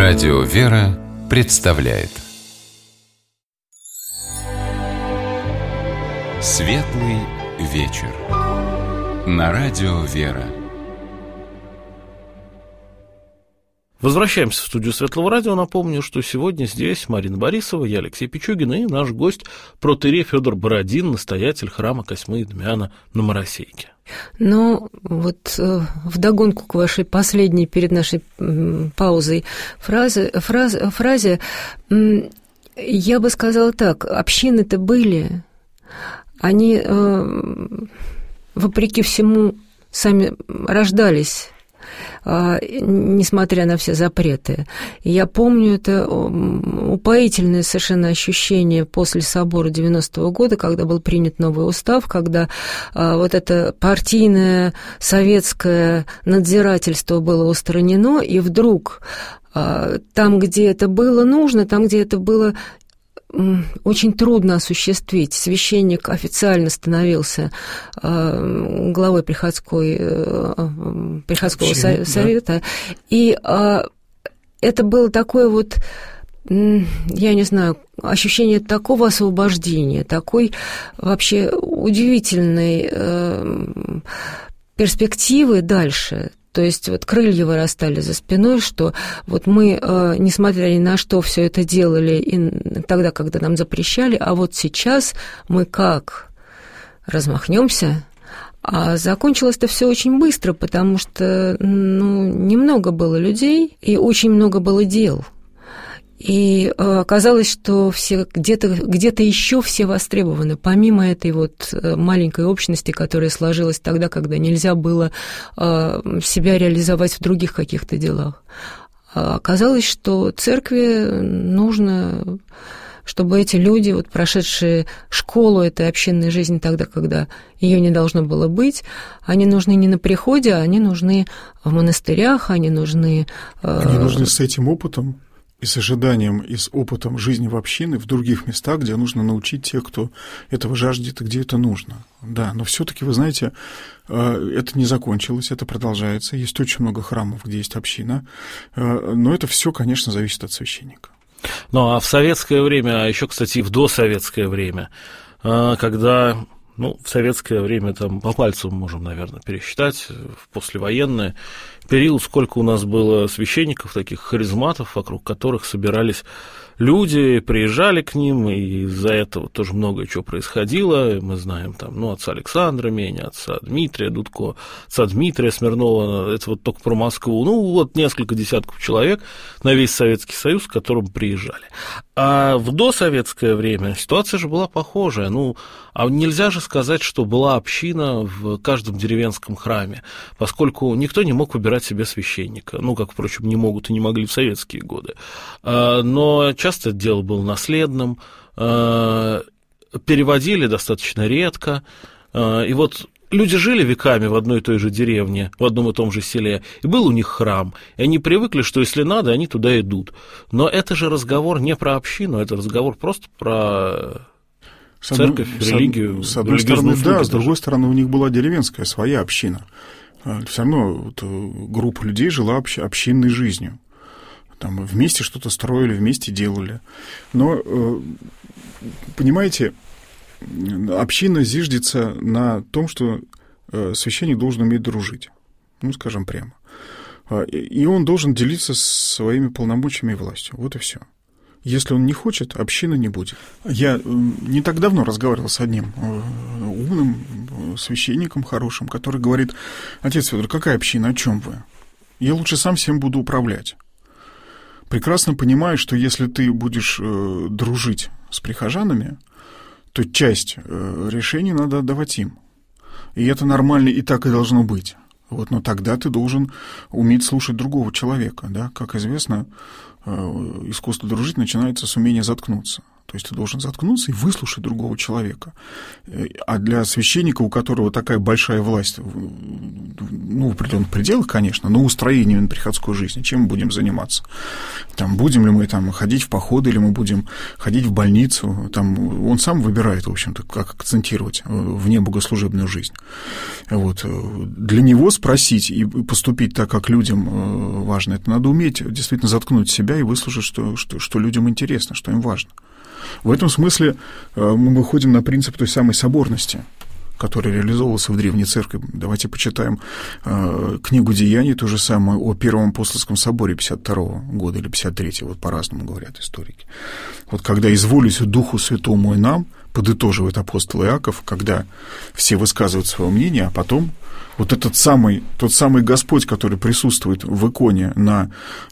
Радио «Вера» представляет Светлый вечер на Радио «Вера». Возвращаемся в студию Светлого радио. Напомню, что сегодня здесь Марина Борисова, я Алексей Пичугин и наш гость протоиерей Фёдор Бородин, настоятель храма Косьмы и Дмиана на Моросейке. Ну, вот вдогонку к вашей последней перед нашей паузой фразе, я бы сказала так: общины-то были, они, вопреки всему, сами рождались, несмотря на все запреты. И я помню это упоительное совершенно ощущение после собора 90-го года, когда был принят новый устав, когда вот это партийное советское надзирательство было устранено, и вдруг там, где это было нужно, там, где это было очень трудно осуществить. Священник официально становился главой приходского совета, да. И это было такое вот, я не знаю, ощущение такого освобождения, такой вообще удивительной перспективы дальше. То есть вот крылья вырастали за спиной, что вот мы, несмотря ни на что, все это делали и тогда, когда нам запрещали, а вот сейчас мы как размахнемся. А закончилось это все очень быстро, потому что немного было людей и очень много было дел. И оказалось, что все где-то еще все востребованы, помимо этой вот маленькой общности, которая сложилась тогда, когда нельзя было себя реализовать в других каких-то делах. Оказалось, что церкви нужно, чтобы эти люди, вот, прошедшие школу этой общинной жизни тогда, когда ее не должно было быть, они нужны не на приходе, а они нужны в монастырях, они нужны... Они нужны с этим опытом, и с ожиданием, и с опытом жизни в общине в других местах, где нужно научить тех, кто этого жаждет и где это нужно. Да, но все-таки, вы знаете, это не закончилось, это продолжается. Есть очень много храмов, где есть община, но это все, конечно, зависит от священника. Ну, а в советское время, а еще, кстати, и в досоветское время, когда... в советское время там по пальцам можем, наверное, пересчитать, в послевоенное период, сколько у нас было священников, таких харизматов, вокруг которых собирались люди, приезжали к ним, и из-за этого тоже много чего происходило. Мы знаем там, отца Александра Меня, отца Дмитрия Дудко, отца Дмитрия Смирнова, это вот только про Москву. Несколько десятков человек на весь Советский Союз, к которым приезжали. А в досоветское время ситуация же была похожая. А нельзя же сказать, что была община в каждом деревенском храме, поскольку никто не мог выбирать себе священника, как, впрочем, не могут и не могли в советские годы. Но часто это дело было наследным, переводили достаточно редко, и вот люди жили веками в одной и той же деревне, в одном и том же селе, и был у них храм, и они привыкли, что если надо, они туда идут. Но это же разговор не про общину, это разговор просто про... церковь, религию. С одной стороны, да, с другой стороны, у них была деревенская своя община. Все равно группа людей жила общинной жизнью. Там вместе что-то строили, вместе делали. Но, понимаете, община зиждется на том, что священник должен уметь дружить. Скажем прямо. И он должен делиться своими полномочиями и властью. Вот и все. Если он не хочет, общины не будет. Я не так давно разговаривал с одним умным священником хорошим, который говорит: отец Фёдор, какая община, о чем вы? Я лучше сам всем буду управлять. Прекрасно понимаю, что если ты будешь дружить с прихожанами, то часть решений надо отдавать им. И это нормально, и так и должно быть. Но тогда ты должен уметь слушать другого человека. Да? Как известно, искусство дружить начинается с умения заткнуться. То есть ты должен заткнуться и выслушать другого человека. А для священника, у которого такая большая власть, ну, в определенных пределах, конечно, но устроением приходской жизни, чем мы будем заниматься? Там, будем ли мы там ходить в походы, или мы будем ходить в больницу? Там, он сам выбирает, в общем-то, как акцентировать вне богослужебную жизнь. Вот. Для него спросить и поступить так, как людям важно, это надо уметь действительно заткнуть себя и выслушать, что людям интересно, что им важно. В этом смысле мы выходим на принцип той самой соборности, который реализовывался в Древней Церкви. Давайте почитаем книгу «Деяний», то же самое о Первом апостольском соборе 52 года или 53-го, вот по-разному говорят историки. Вот когда «изволись Духу Святому и нам», подытоживает апостол Иаков, когда все высказывают свое мнение, а потом вот тот самый Господь, который присутствует в иконе на,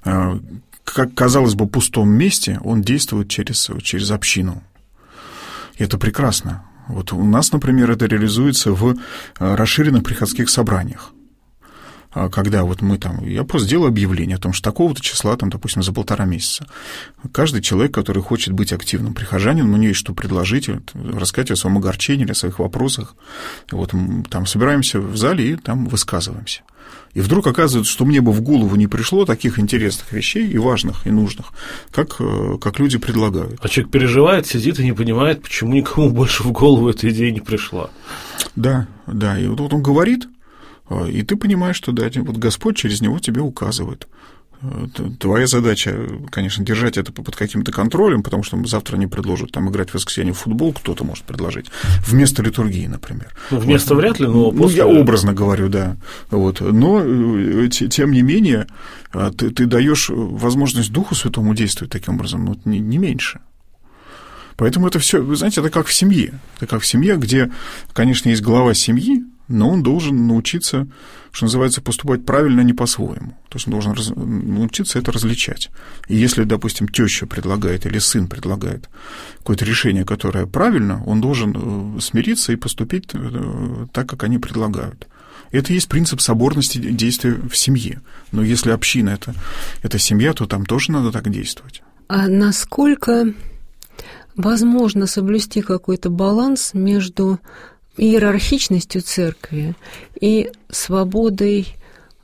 как казалось бы, пустом месте, он действует через общину. И это прекрасно. Вот у нас, например, это реализуется в расширенных приходских собраниях. Когда вот мы там... Я просто делаю объявление о том, что такого-то числа, там, допустим, за 1,5 месяца. Каждый человек, который хочет быть активным прихожанином, у него есть что предложить, рассказать о своем огорчении или о своих вопросах. Вот там собираемся в зале и там высказываемся. И вдруг оказывается, что мне бы в голову не пришло таких интересных вещей и важных, и нужных, как люди предлагают. А человек переживает, сидит и не понимает, почему никому больше в голову эта идея не пришла. Да, и вот он говорит, и ты понимаешь, что да, вот Господь через него тебе указывает. Твоя задача, конечно, держать это под каким-то контролем, потому что завтра они предложат там играть в воскресенье в футбол, кто-то может предложить, вместо литургии, например. Ну, вместо вряд ли, но после... Ну, я образно говорю, да. Вот. Но, тем не менее, ты даешь возможность Духу Святому действовать таким образом, ну, не меньше. Поэтому это все, вы знаете, это как в семье. Это как в семье, где, конечно, есть глава семьи, но он должен научиться, что называется, поступать правильно, не по-своему. То есть он должен научиться это различать. И если, допустим, теща предлагает или сын предлагает какое-то решение, которое правильно, он должен смириться и поступить так, как они предлагают. Это и есть принцип соборности действия в семье. Но если община – это семья, то там тоже надо так действовать. А насколько возможно соблюсти какой-то баланс между иерархичностью церкви и свободой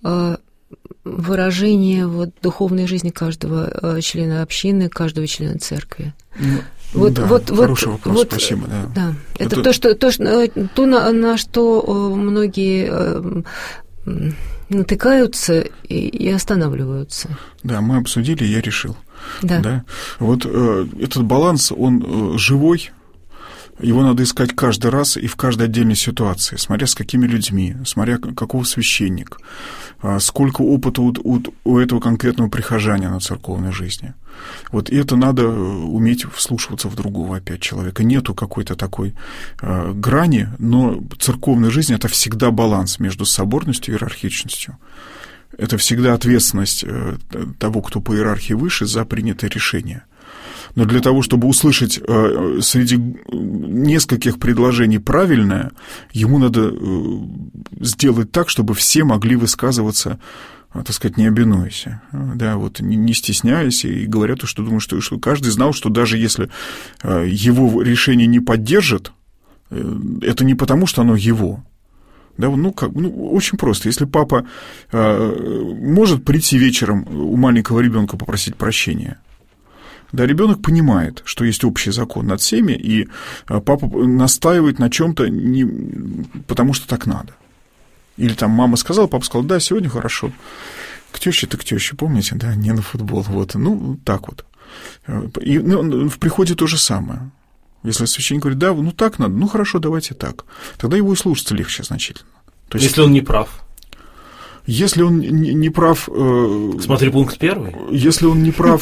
выражения вот духовной жизни каждого члена общины, каждого члена церкви? Хороший вопрос, спасибо. Да. Это то, на что многие натыкаются и останавливаются. Да, мы обсудили, я решил. Да. Вот этот баланс, он живой. Его надо искать каждый раз и в каждой отдельной ситуации, смотря с какими людьми, смотря какого священник, сколько опыта у этого конкретного прихожанина на церковной жизни. Вот и это надо уметь вслушиваться в другого опять человека. Нету какой-то такой грани, но церковная жизнь – это всегда баланс между соборностью и иерархичностью. Это всегда ответственность того, кто по иерархии выше, за принятое решение. Но для того, чтобы услышать среди нескольких предложений правильное, ему надо сделать так, чтобы все могли высказываться, так сказать, не обинуясь, да, вот, не стесняясь, и говоря то, что думаю, что каждый знал, что даже если его решение не поддержит, это не потому, что оно его. Да, очень просто. Если папа может прийти вечером у маленького ребенка попросить прощения, да, ребенок понимает, что есть общий закон над всеми, и папа настаивает на чем-то не потому, что так надо. Или там мама сказала, папа сказал, да, сегодня хорошо. К тёще-то к тёще, помните, да, не на футбол. Вот, так вот. И в приходе то же самое. Если священник говорит, да, так надо, хорошо, давайте так. Тогда его и слушаться легче значительно. То есть, если он не прав. Если он не прав... Смотри пункт 1. Если он не прав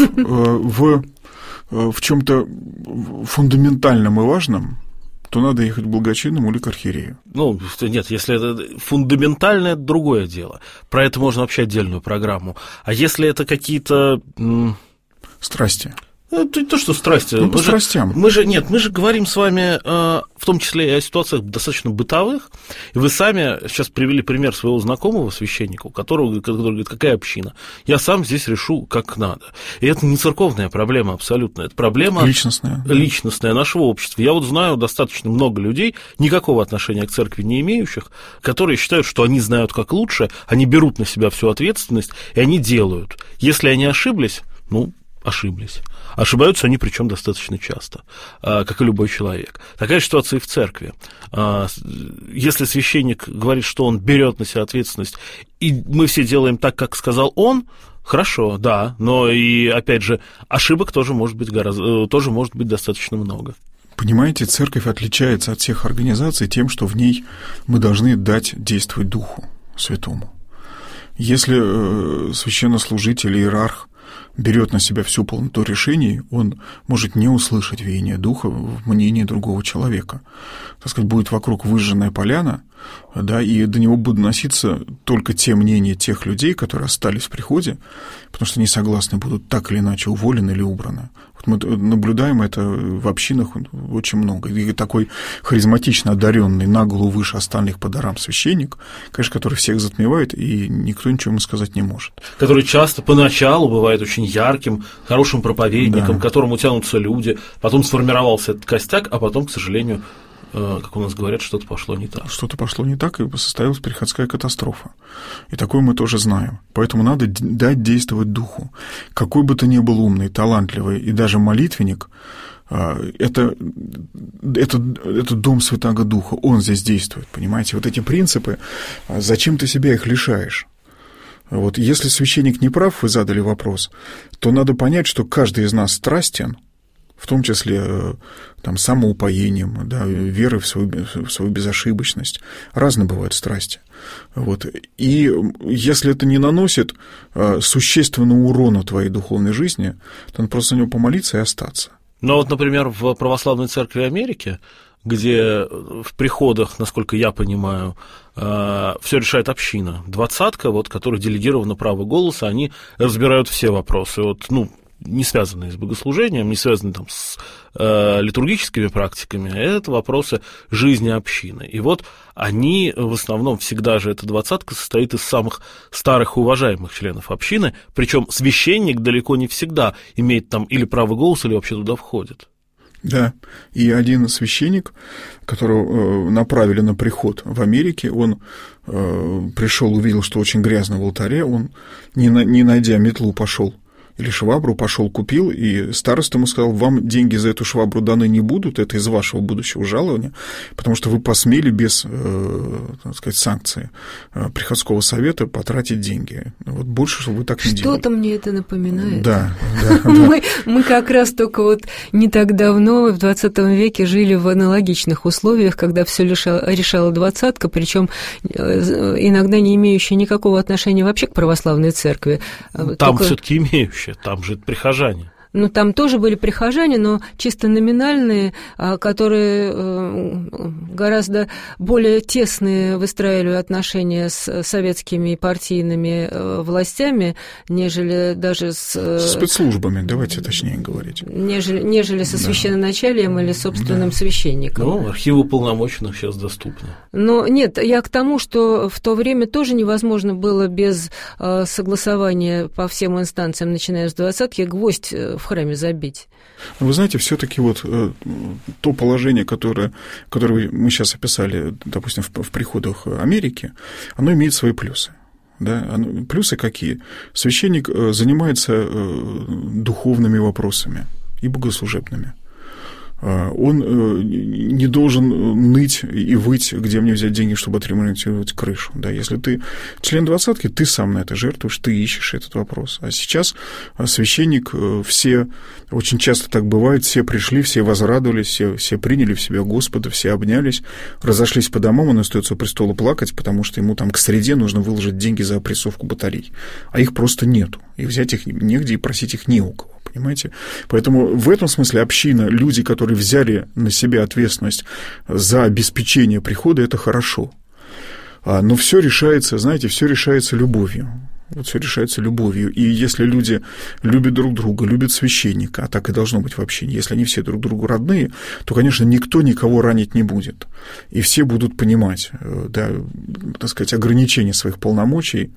в чем-то фундаментальном и важном, то надо ехать к благочинному или к архиерею. Нет, если это фундаментальное, это другое дело. Про это можно вообще отдельную программу. А если это какие-то... Страсти. Это то, что страсти. По страстям. Мы же говорим с вами в том числе и о ситуациях достаточно бытовых. И вы сами сейчас привели пример своего знакомого священника, который говорит, какая община? Я сам здесь решу, как надо. И это не церковная проблема абсолютно, это проблема личностная нашего общества. Я вот знаю достаточно много людей, никакого отношения к церкви не имеющих, которые считают, что они знают, как лучше, они берут на себя всю ответственность, и они делают. Если они ошиблись, ошиблись. Ошибаются они, причем достаточно часто, как и любой человек. Такая ситуация и в церкви. Если священник говорит, что он берет на себя ответственность, и мы все делаем так, как сказал он, хорошо, да, но и, опять же, ошибок тоже может быть достаточно много. Понимаете, церковь отличается от всех организаций тем, что в ней мы должны дать действовать Духу Святому. Если священнослужитель, иерарх берет на себя всю полноту решений, он может не услышать веяние Духа в мнении другого человека. Так сказать, будет вокруг выжженная поляна, да, и до него будут доноситься только те мнения тех людей, которые остались в приходе, потому что несогласны будут так или иначе уволены или убраны. Вот мы наблюдаем это в общинах очень много. И такой харизматично одаренный, на голову выше остальных по дарам священник, конечно, который всех затмевает, и никто ничего ему сказать не может. Который часто поначалу бывает очень ярким, хорошим проповедником, к которому тянутся люди, потом сформировался этот костяк, а потом, к сожалению, как у нас говорят, что-то пошло не так. Что-то пошло не так, и состоялась приходская катастрофа. И такое мы тоже знаем. Поэтому надо дать действовать Духу. Какой бы ты ни был умный, талантливый и даже молитвенник, это дом Святаго Духа, он здесь действует, понимаете? Вот эти принципы, зачем ты себя их лишаешь? Вот если священник не прав, вы задали вопрос, то надо понять, что каждый из нас страстен, в том числе самоупоением, да, верой в свою безошибочность. Разные бывают страсти. Вот. И если это не наносит существенного урона твоей духовной жизни, то надо просто за него помолиться и остаться. Ну вот, например, в Православной Церкви Америки, где в приходах, насколько я понимаю, все решает община. 20-ка, которой делегировано право голоса, они разбирают все вопросы. Не связанные с богослужением, не связанные с литургическими практиками, это вопросы жизни общины. И они в основном всегда же, эта 20-ка состоит из самых старых и уважаемых членов общины, причем священник далеко не всегда имеет или право голоса, или вообще туда входит. Да, и один священник, которого направили на приход в Америке, он пришел, увидел, что очень грязно в алтаре, он, не найдя метлу, пошел или швабру, пошел, купил, и староста ему сказал: вам деньги за эту швабру даны не будут, это из вашего будущего жалования, потому что вы посмели без, санкции приходского совета потратить деньги. Больше вы так не делали. Что-то мне это напоминает. Да. Мы как раз только не так давно, в 20 веке, жили в аналогичных условиях, когда все решала 20-ка, причем иногда не имеющая никакого отношения вообще к православной церкви. Там все-таки имеющая. Там же прихожане. Там тоже были прихожане, но чисто номинальные, которые гораздо более тесные выстраивали отношения с советскими и партийными властями, нежели даже с спецслужбами, давайте точнее говорить. Нежели со священноначалием или собственным священником. Архивы уполномоченных сейчас доступны. Но нет, я к тому, что в то время тоже невозможно было без согласования по всем инстанциям, начиная с 20-ки, гвоздь в храме забить. Вы знаете, все-таки то положение, которое мы сейчас описали, допустим, в приходах Америки, оно имеет свои плюсы. Да? Плюсы какие? Священник занимается духовными вопросами и богослужебными. Он не должен ныть и выть, где мне взять деньги, чтобы отремонтировать крышу. Да, если ты член 20-ки, ты сам на это жертвуешь, ты ищешь этот вопрос. А сейчас священник, все, очень часто так бывает, все пришли, все возрадовались, все приняли в себя Господа, все обнялись, разошлись по домам, он остается у престола плакать, потому что ему к среде нужно выложить деньги за опрессовку батарей. А их просто нету, и взять их негде, и просить их не у кого. Понимаете? Поэтому в этом смысле община, люди, которые взяли на себя ответственность за обеспечение прихода, это хорошо. Но все решается, знаете, все решается любовью. Вот все решается любовью. И если люди любят друг друга, любят священника, а так и должно быть в общине, если они все друг другу родные, то, конечно, никто никого ранить не будет. И все будут понимать, да, так сказать, ограничения своих полномочий,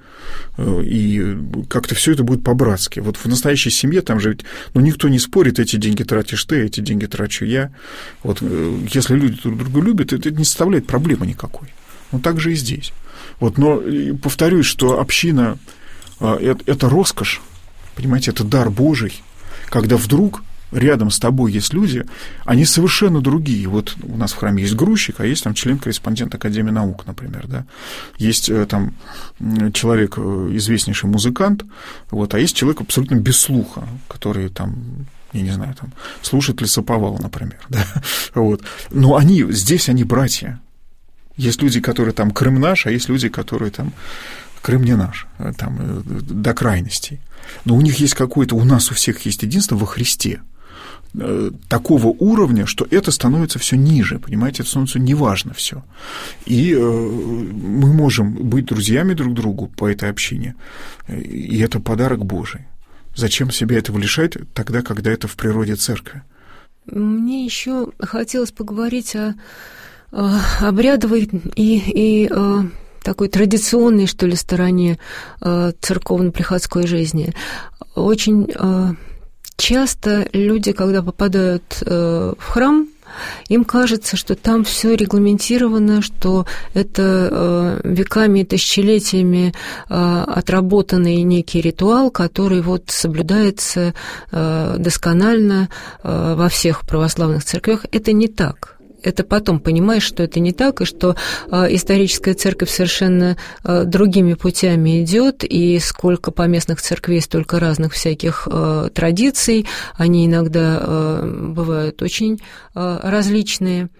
и как-то все это будет по-братски. Вот в настоящей семье там же ведь, никто не спорит, эти деньги тратишь ты, эти деньги трачу я. Вот если люди друг друга любят, это не составляет проблемы никакой. Так же и здесь. Вот, но повторюсь, что община – это роскошь, понимаете, это дар Божий, когда вдруг рядом с тобой есть люди, они совершенно другие. Вот у нас в храме есть грузчик, а есть там член-корреспондент Академии наук, например, да. Есть там человек, известнейший музыкант, вот, а есть человек абсолютно без слуха, который там, я не знаю, там, слушает лесоповал, например, да. Вот. Но здесь они братья. Есть люди, которые там Крым наш, а есть люди, которые там Крым не наш, там до крайностей. Но у них есть у нас у всех есть единство во Христе. Такого уровня, что это становится все ниже, понимаете, это становится неважно все. И мы можем быть друзьями друг другу по этой общине, и это подарок Божий. Зачем себя этого лишать тогда, когда это в природе церкви? Мне еще хотелось поговорить о обрядовой и такой традиционной, что ли, стороне церковно-приходской жизни. Очень часто люди, когда попадают в храм, им кажется, что там все регламентировано, что это веками и тысячелетиями отработанный некий ритуал, который соблюдается досконально во всех православных церквях. Это не так. Это потом понимаешь, что это не так, и что историческая церковь совершенно другими путями идет, и сколько поместных церквей, столько разных всяких традиций, они иногда бывают очень различные,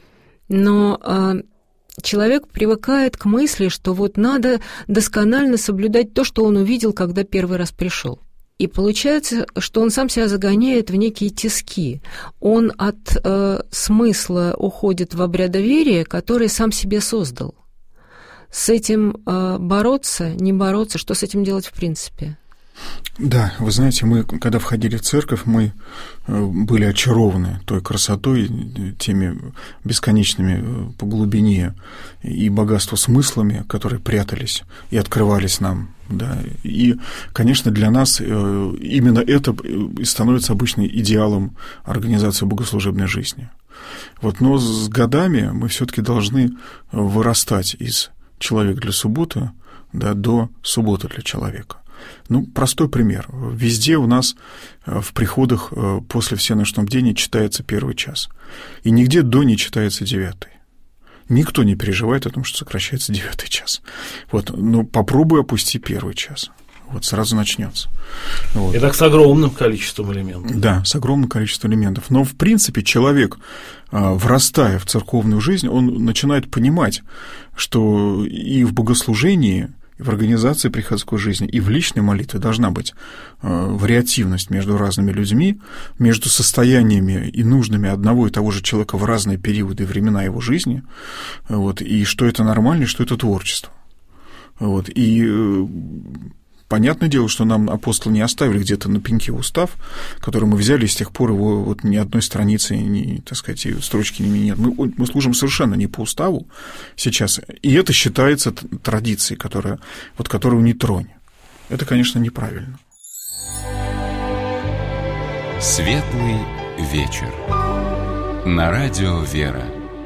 но человек привыкает к мысли, что надо досконально соблюдать то, что он увидел, когда первый раз пришел. И получается, что он сам себя загоняет в некие тиски. Он от смысла уходит в обрядоверие, который сам себе создал. С этим бороться, не бороться, что с этим делать в принципе? Да, вы знаете, мы, когда входили в церковь, мы были очарованы той красотой, теми бесконечными по глубине и богатству смыслами, которые прятались и открывались нам. Да. И, конечно, для нас именно это и становится обычным идеалом организации богослужебной жизни. Но с годами мы все-таки должны вырастать из человека для субботы, да, до субботы для человека. Простой пример. Везде у нас в приходах после всеночного бдения читается первый час. И нигде до не читается 9-й. Никто не переживает о том, что сокращается 9-й час. Но попробуй опусти первый час. Сразу начнется. И так с огромным количеством элементов. Да, с огромным количеством элементов. Но, в принципе, человек, врастая в церковную жизнь, он начинает понимать, что и в богослужении, и в организации приходской жизни, и в личной молитве должна быть вариативность между разными людьми, между состояниями и нуждами одного и того же человека в разные периоды и времена его жизни, и что это нормально, и что это творчество. И понятное дело, что нам апостолы не оставили где-то на пеньке устав, который мы взяли, и с тех пор его ни одной страницы, ни, так сказать, строчки не нет. Мы служим совершенно не по уставу сейчас, и это считается традицией, которую не тронь. Это, конечно, неправильно. Светлый вечер. На радио «Вера».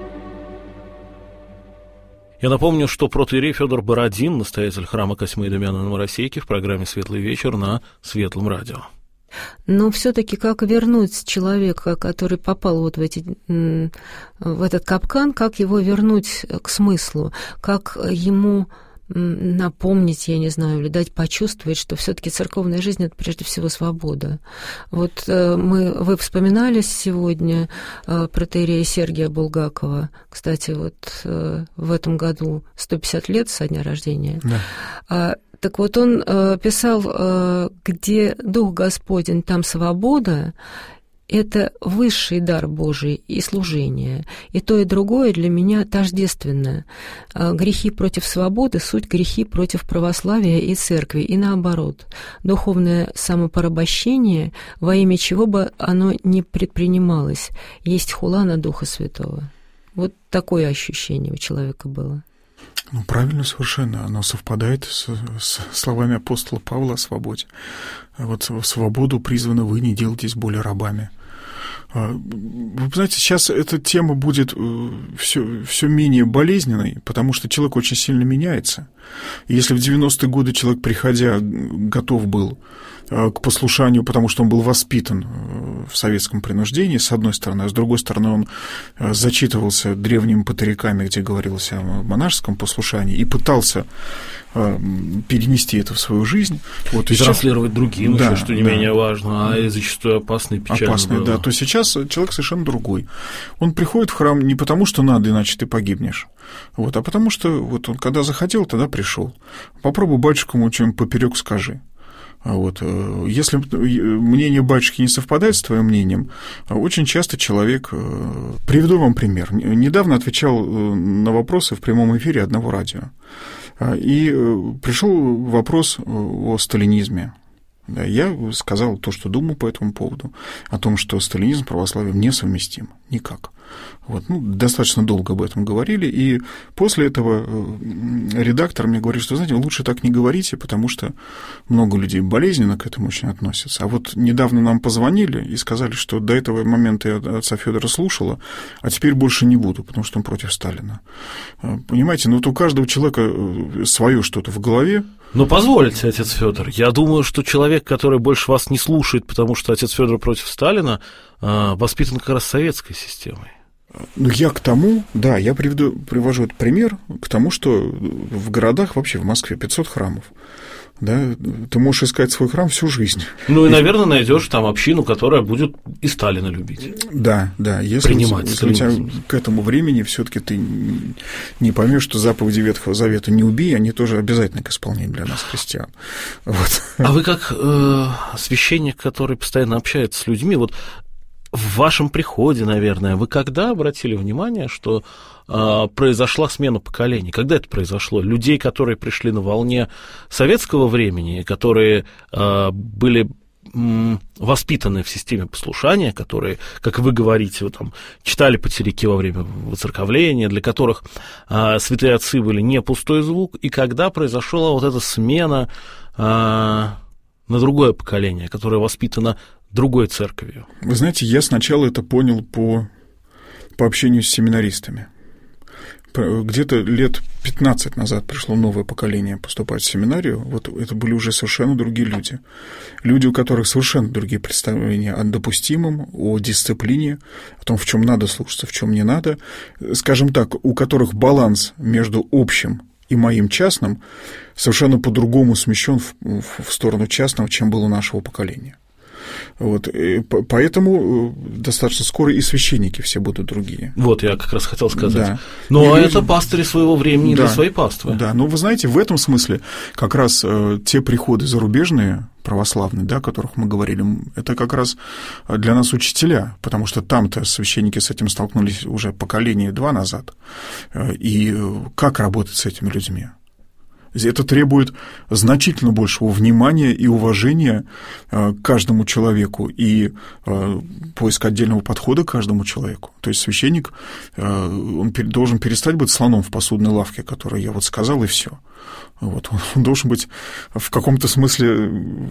Я напомню, что протоиерей Фёдор Бородин, настоятель храма Косьмы и Дамиана на Моросейке, в программе «Светлый вечер» на Светлом радио. Но все-таки как вернуть человека, который попал в этот капкан, как его вернуть к смыслу, как ему напомнить, я не знаю, или дать почувствовать, что все-таки церковная жизнь — это прежде всего свобода. Вы вспоминали сегодня протоиерея Сергия Булгакова. Кстати, в этом году 150 лет со дня рождения. Да. Так он писал, где Дух Господень, там свобода. это высший дар Божий и служение. И то, и другое для меня тождественно. Грехи против свободы — суть грехи против православия и церкви, и наоборот. Духовное самопорабощение, во имя чего бы оно ни предпринималось, есть хула на Духа Святого. Вот такое ощущение у человека было. Ну, правильно совершенно. Оно совпадает с словами апостола Павла о свободе. Вот в свободу призваны вы, не делайтесь более рабами. Вы знаете, сейчас эта тема будет все менее болезненной, потому что человек очень сильно меняется. Если в 90-е годы человек, приходя, готов был к послушанию, потому что он был воспитан в советском принуждении, с одной стороны, а с другой стороны, он зачитывался древними патыряками, где говорилось о монашеском послушании, и пытался перенести это в свою жизнь. Вот, и транслировать другим, да, еще, что не менее важно, а и зачастую опасно и печально. Опасно, да. То сейчас человек совершенно другой. Он приходит в храм не потому, что надо, иначе ты погибнешь, вот, а потому что вот он когда захотел, тогда пришел. Попробуй батюшку ему чем поперек скажи. Вот. Если мнение батюшки не совпадает с твоим мнением, очень часто человек... Приведу вам пример. Недавно отвечал на вопросы в прямом эфире одного радио. И пришел вопрос о сталинизме. Я сказал то, что думаю по этому поводу, о том, что сталинизм с православием несовместим. Никак. Вот, достаточно долго об этом говорили, и после этого редактор мне говорит, что, знаете, лучше так не говорите, потому что много людей болезненно к этому очень относятся. А вот недавно нам позвонили и сказали, что до этого момента я отца Федора слушала, а теперь больше не буду, потому что он против Сталина. Понимаете, вот у каждого человека свое что-то в голове. Но позвольте, отец Федор, я думаю, что человек, который больше вас не слушает, потому что отец Федор против Сталина, воспитан как раз советской системой. Ну, я к тому, да, я привожу этот пример к тому, что в городах, вообще в Москве 500 храмов. Да, ты можешь искать свой храм всю жизнь. Ну, и, наверное, найдешь там общину, которая будет и Сталина любить. Да, если у тебя к этому времени все-таки ты не поймешь, что заповеди Ветхого Завета «не убей», они тоже обязательны к исполнению для нас, христиан. Вот. А вы как священник, который постоянно общается с людьми, вот в вашем приходе, наверное, вы когда обратили внимание, что произошла смена поколений? Когда это произошло? Людей, которые пришли на волне советского времени, которые были воспитаны в системе послушания, которые, как вы говорите, вы там читали патыряки во время воцерковления, для которых святые отцы были не пустой звук, и когда произошла вот эта смена на другое поколение, которое воспитано другой церковью? Вы знаете, я сначала это понял по общению с семинаристами. Где-то лет 15 назад пришло новое поколение поступать в семинарию. Вот это были уже совершенно другие люди. Люди, у которых совершенно другие представления о допустимом, о дисциплине, о том, в чем надо слушаться, в чем не надо. Скажем так, у которых баланс между общим и моим частным совершенно по-другому смещен в сторону частного, чем было у нашего поколения. Вот, поэтому достаточно скоро и священники все будут другие. Вот, я как раз хотел сказать. Да. Но это пастыри своего времени, да, для своей паствы. Да, но вы знаете, в этом смысле как раз те приходы зарубежные, православные, да, о которых мы говорили, это как раз для нас учителя, потому что там-то священники с этим столкнулись уже поколение 2 назад. И как работать с этими людьми? Это требует значительно большего внимания и уважения к каждому человеку и поиска отдельного подхода к каждому человеку. То есть священник, он должен перестать быть слоном в посудной лавке, который я вот сказал, и все. Вот. Он должен быть в каком-то смысле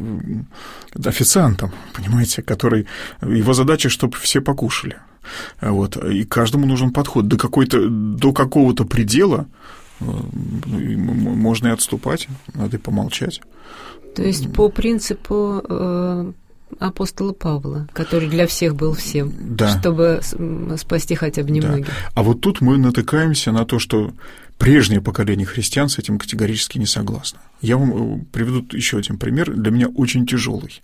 официантом, понимаете, который... Его задача, чтобы все покушали. Вот. И каждому нужен подход. До какого-то предела можно и отступать, надо и помолчать. То есть по принципу апостола Павла, который для всех был всем, да, чтобы спасти хотя бы немногих. Да. А вот тут мы натыкаемся на то, что прежнее поколение христиан с этим категорически не согласно. Я вам приведу еще один пример, для меня очень тяжелый.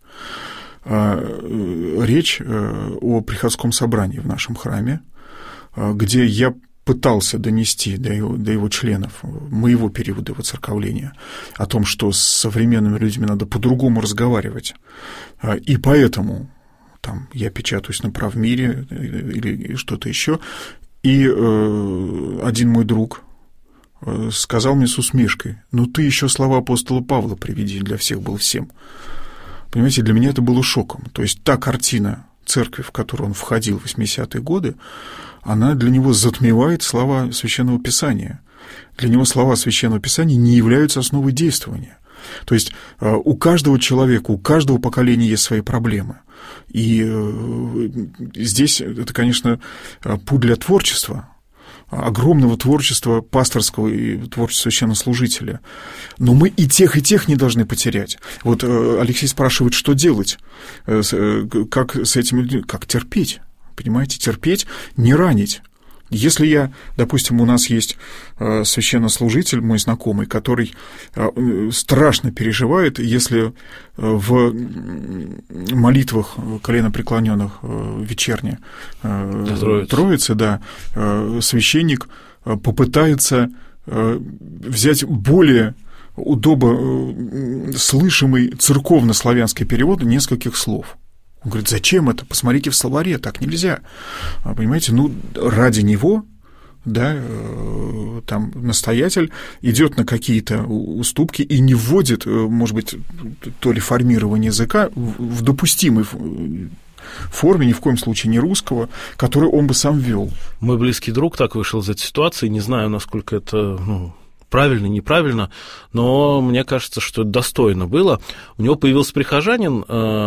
Речь о приходском собрании в нашем храме, где я пытался донести до его членов моего периода воцерковления о том, что с современными людьми надо по-другому разговаривать. И поэтому там, я печатаюсь на Правмире или что-то еще. И один мой друг сказал мне с усмешкой: ну ты еще слова апостола Павла приведи, для всех был всем. Понимаете, для меня это было шоком. То есть та картина церкви, в которую он входил в 80-е годы, она для него затмевает слова Священного Писания. Для него слова Священного Писания не являются основой действования. То есть у каждого человека, у каждого поколения есть свои проблемы. И здесь это, конечно, путь для творчества, огромного творчества пасторского и творчества священнослужителя. Но мы и тех не должны потерять. Вот Алексей спрашивает, что делать, как с этими людьми, как терпеть, понимаете, терпеть, не ранить. Если я, допустим, у нас есть священнослужитель, мой знакомый, который страшно переживает, если в молитвах коленопреклоненных вечерне Троицы, да, священник попытается взять более удобослышимый церковно-славянский перевод нескольких слов. Он говорит, зачем это? Посмотрите в словаре, так нельзя. Понимаете, ну, ради него, да, там настоятель идет на какие-то уступки и не вводит, может быть, то ли формирование языка в допустимой форме, ни в коем случае не русского, который он бы сам вел. Мой близкий друг так вышел из этой ситуации, не знаю, насколько это, правильно, неправильно, но мне кажется, что это достойно было. У него появился прихожанин,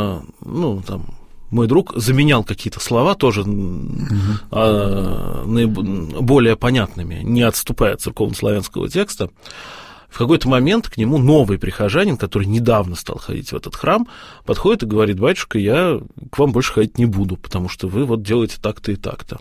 мой друг заменял какие-то слова тоже более понятными, не отступая от церковно-славянского текста. В какой-то момент к нему новый прихожанин, который недавно стал ходить в этот храм, подходит и говорит: батюшка, я к вам больше ходить не буду, потому что вы вот делаете так-то и так-то.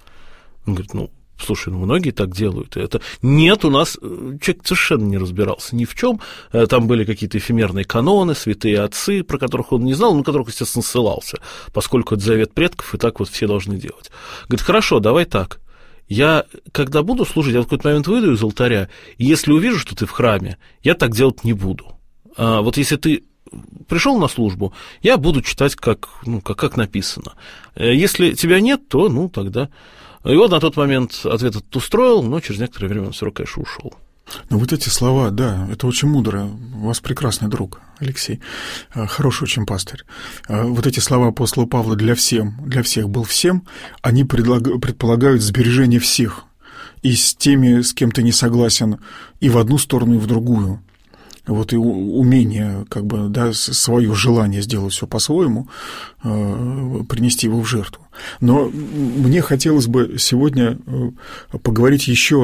Он говорит, слушай, многие так делают. Это нет, у нас человек совершенно не разбирался ни в чем. Там были какие-то эфемерные каноны, святые отцы, про которых он не знал, на которых, естественно, ссылался, поскольку это завет предков, и так вот все должны делать. Говорит, хорошо, давай так. Я, когда буду служить, я в какой-то момент выйду из алтаря, и если увижу, что ты в храме, я так делать не буду. Вот если ты пришел на службу, я буду читать, как написано. Если тебя нет, то, тогда... И вот на тот момент ответ этот устроил, но через некоторое время он все равно, конечно, ушел. Ну, вот эти слова, да, это очень мудро. У вас прекрасный друг, Алексей, хороший очень пастырь. Вот эти слова апостола Павла для всех был всем, они предполагают сбережение всех. И с теми, с кем ты не согласен, и в одну сторону, и в другую. Вот и умение, свое желание сделать все по-своему, принести его в жертву. Но мне хотелось бы сегодня поговорить еще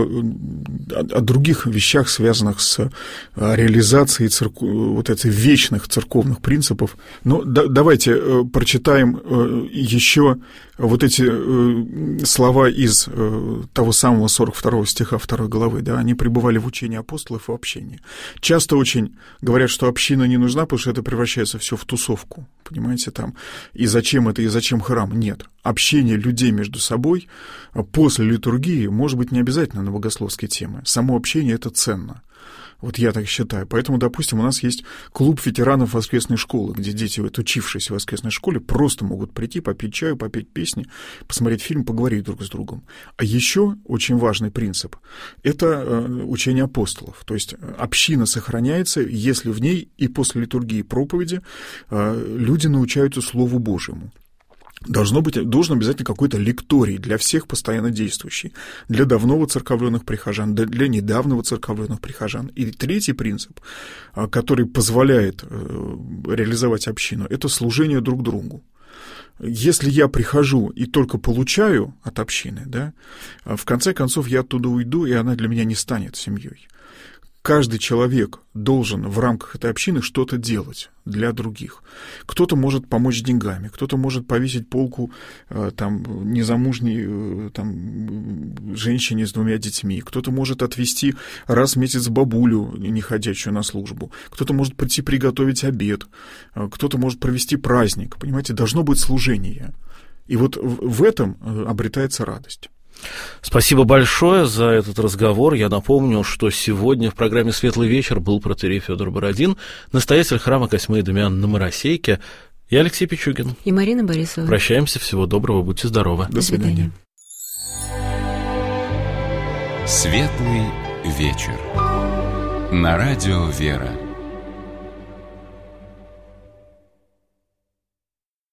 о других вещах, связанных с реализацией вот этих вечных церковных принципов. Но давайте прочитаем еще вот эти слова из того самого 42 стиха 2 главы. Да? Они пребывали в учении апостолов и в общении. Часто очень говорят, что община не нужна, потому что это превращается все в тусовку. Понимаете, там, и зачем это, и зачем храм? Нет. Общение людей между собой после литургии может быть не обязательно на богословские темы. Само общение – это ценно. Вот я так считаю. Поэтому, допустим, у нас есть клуб ветеранов воскресной школы, где дети, учившиеся в воскресной школе, просто могут прийти, попить чаю, попеть песни, посмотреть фильм, поговорить друг с другом. А еще очень важный принцип – это учение апостолов. То есть община сохраняется, если в ней и после литургии проповеди люди научаются Слову Божьему. Должен обязательно какой-то лекторий для всех постоянно действующий, для давно воцерковленных прихожан, для недавно воцерковленных прихожан. И третий принцип, который позволяет реализовать общину, это служение друг другу. Если я прихожу и только получаю от общины, да, в конце концов я оттуда уйду, и она для меня не станет семьей. Каждый человек должен в рамках этой общины что-то делать для других. Кто-то может помочь деньгами, кто-то может повесить полку незамужней женщине с 2 детьми, кто-то может отвезти раз в месяц бабулю, не ходячую на службу, кто-то может прийти приготовить обед, кто-то может провести праздник. Понимаете, должно быть служение. И вот в этом обретается радость. Спасибо большое за этот разговор. Я напомню, что сегодня в программе «Светлый вечер» был протоиерей Фёдор Бородин, настоятель храма Косьмы и Дамиана на Моросейке. Я Алексей Пичугин. И Марина Борисова. Прощаемся. Всего доброго. Будьте здоровы. До свидания. Светлый вечер. На радио «Вера».